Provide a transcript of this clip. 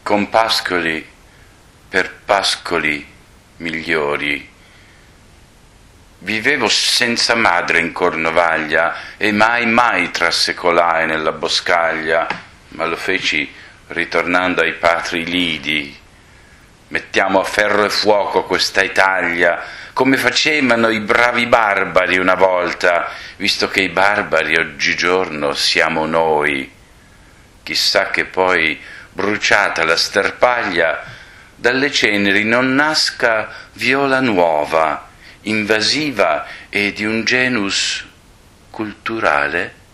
con pascoli per pascoli migliori. Vivevo senza madre in Cornovaglia e mai trasecolai nella boscaglia, ma lo feci ritornando ai patri lidi. Mettiamo a ferro e fuoco questa Italia, come facevano i bravi barbari una volta, visto che i barbari oggigiorno siamo noi. Chissà che poi, bruciata la sterpaglia, dalle ceneri non nasca viola nuova, invasiva e di un genus culturale